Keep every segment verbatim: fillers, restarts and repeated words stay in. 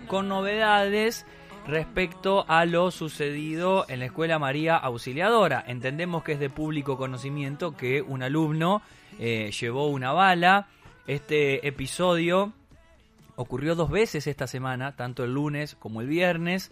con novedades respecto a lo sucedido en la Escuela María Auxiliadora. Entendemos que es de público conocimiento que un alumno eh, llevó una bala. Este episodio ocurrió dos veces esta semana, tanto el lunes como el viernes,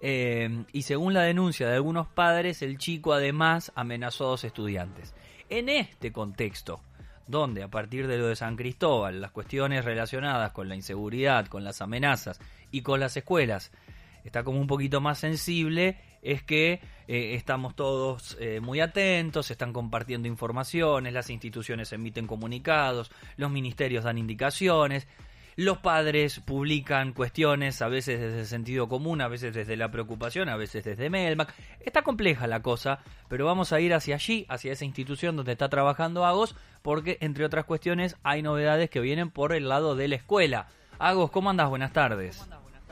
eh, y según la denuncia de algunos padres, el chico además amenazó a dos estudiantes. En este contexto, donde a partir de lo de San Cristóbal, las cuestiones relacionadas con la inseguridad, con las amenazas y con las escuelas está como un poquito más sensible, es que eh, estamos todos eh, muy atentos, se están compartiendo informaciones, las instituciones emiten comunicados, los ministerios dan indicaciones, los padres publican cuestiones, a veces desde el sentido común, a veces desde la preocupación, a veces desde Melmac. Está compleja la cosa, pero vamos a ir hacia allí, hacia esa institución donde está trabajando Agos, porque entre otras cuestiones hay novedades que vienen por el lado de la escuela. Agos, ¿cómo andás? Buenas tardes.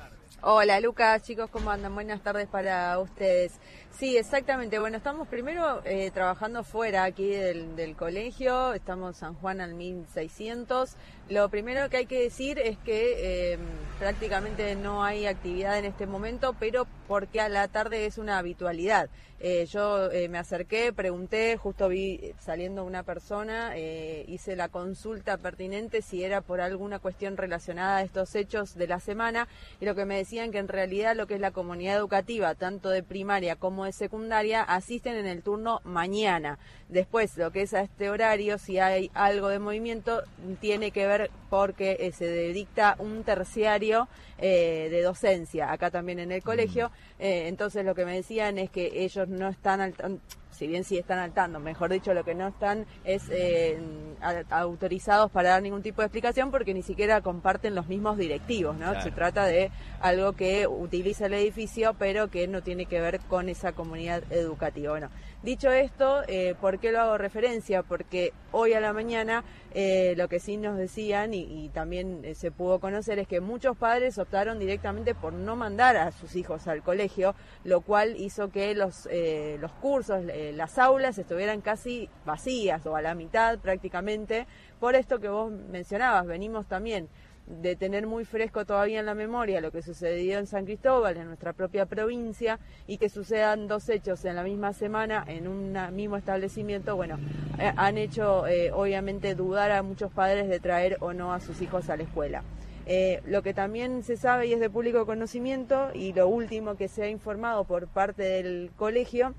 Hola Lucas, chicos, ¿cómo andan? Buenas tardes para ustedes. Sí, exactamente. Bueno, estamos primero eh, trabajando fuera aquí del, del colegio, estamos San Juan al mil seiscientos. Lo primero que hay que decir es que eh, prácticamente no hay actividad en este momento, pero porque a la tarde es una habitualidad. Eh, yo eh, me acerqué, pregunté, justo vi saliendo una persona, eh, hice la consulta pertinente si era por alguna cuestión relacionada a estos hechos de la semana, y lo que me decían que en realidad lo que es la comunidad educativa, tanto de primaria como de secundaria, asisten en el turno mañana. Después, lo que es a este horario, si hay algo de movimiento, tiene que ver porque eh, se dicta un terciario eh, de docencia, acá también en el colegio. Eh, entonces lo que me decían es que ellos no están al tanto, si bien sí están al tanto, mejor dicho, lo que no están es eh, a, autorizados para dar ningún tipo de explicación, porque ni siquiera comparten los mismos directivos, ¿no? Claro. Se trata de algo que utiliza el edificio, pero que no tiene que ver con esa comunidad educativa. Bueno, dicho esto, eh, ¿por qué lo hago referencia? Porque hoy a la mañana eh, lo que sí nos decían, y, y también eh, se pudo conocer, es que muchos padres optaron directamente por no mandar a sus hijos al colegio, lo cual hizo que los, eh, los cursos, eh, las aulas estuvieran casi vacías o a la mitad prácticamente, por esto que vos mencionabas. Venimos también de tener muy fresco todavía en la memoria lo que sucedió en San Cristóbal, en nuestra propia provincia, y que sucedan dos hechos en la misma semana en un mismo establecimiento, bueno, eh, han hecho eh, obviamente dudar a muchos padres de traer o no a sus hijos a la escuela. Eh, lo que también se sabe y es de público conocimiento, y lo último que se ha informado por parte del colegio,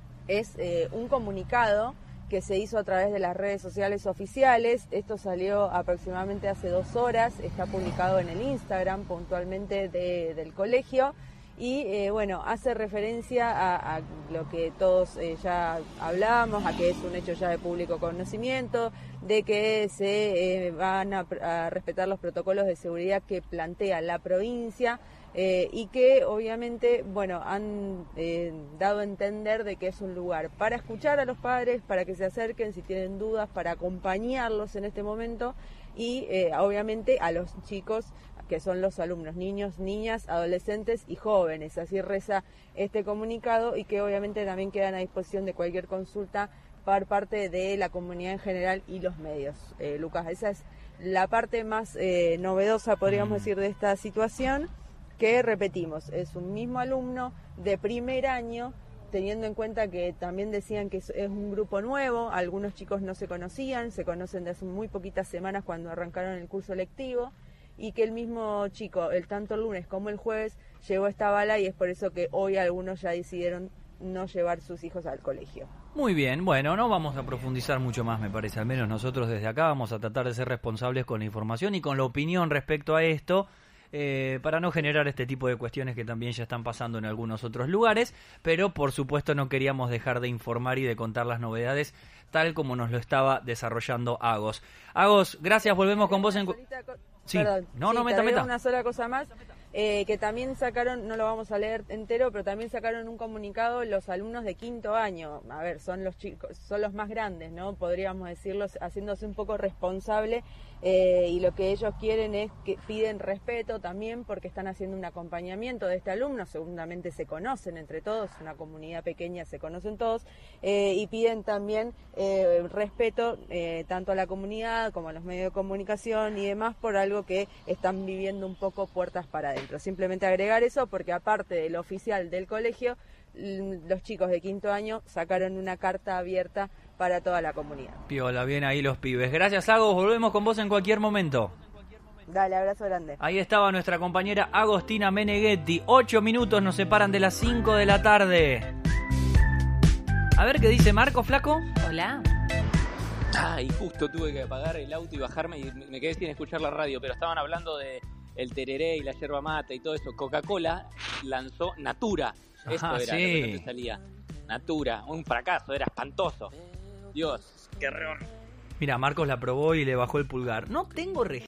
es eh, un comunicado que se hizo a través de las redes sociales oficiales. Esto salió aproximadamente hace dos horas, está publicado en el Instagram puntualmente de, del colegio, y eh, bueno, hace referencia a, a lo que todos eh, ya hablábamos, a que es un hecho ya de público conocimiento, de que se eh, van a, a respetar los protocolos de seguridad que plantea la provincia. Eh, y que obviamente, bueno, han eh, dado a entender de que es un lugar para escuchar a los padres, para que se acerquen si tienen dudas, para acompañarlos en este momento, y eh, obviamente a los chicos que son los alumnos, niños, niñas, adolescentes y jóvenes. Así reza este comunicado, y que obviamente también quedan a disposición de cualquier consulta por parte de la comunidad en general y los medios. Eh, Lucas, esa es la parte más eh, novedosa, podríamos decir, de esta situación, que repetimos, es un mismo alumno de primer año, teniendo en cuenta que también decían que es, es un grupo nuevo, algunos chicos no se conocían, se conocen de hace muy poquitas semanas cuando arrancaron el curso lectivo, y que el mismo chico, el tanto el lunes como el jueves, llevó esta bala, y es por eso que hoy algunos ya decidieron no llevar sus hijos al colegio. Muy bien, bueno, no vamos a profundizar mucho más, me parece, al menos nosotros desde acá vamos a tratar de ser responsables con la información y con la opinión respecto a esto. Eh, para no generar este tipo de cuestiones que también ya están pasando en algunos otros lugares, pero por supuesto no queríamos dejar de informar y de contar las novedades tal como nos lo estaba desarrollando Agos. Agos, gracias, volvemos con vos en... Sí, Perdón, no, sí, no, meta, meta. Una sola cosa más, eh, que también sacaron, no lo vamos a leer entero, pero también sacaron un comunicado los alumnos de quinto año. A ver, son los chicos, son los más grandes, ¿no? Podríamos decirlo, haciéndose un poco responsable Eh, y lo que ellos quieren es que piden respeto también porque están haciendo un acompañamiento de este alumno, seguramente se conocen entre todos, una comunidad pequeña, se conocen todos, eh, y piden también eh, respeto eh, tanto a la comunidad como a los medios de comunicación y demás por algo que están viviendo un poco puertas para adentro. Simplemente agregar eso porque aparte del oficial del colegio, los chicos de quinto año sacaron una carta abierta para toda la comunidad. Piola, bien ahí los pibes. Gracias, Agos, volvemos con vos en cualquier momento. Dale, abrazo grande. Ahí estaba nuestra compañera Agostina Meneghetti. Ocho minutos nos separan de las cinco de la tarde. A ver qué dice Marco, flaco. Hola. Ah, y justo tuve que apagar el auto y bajarme y me quedé sin escuchar la radio, pero estaban hablando de el tereré y la yerba mate y todo eso. Coca-Cola lanzó Natura. Esto Ajá, era sí. lo que te salía. Natura, un fracaso, era espantoso. Dios, qué horror. Mira, Marcos la probó y le bajó el pulgar. No tengo registro.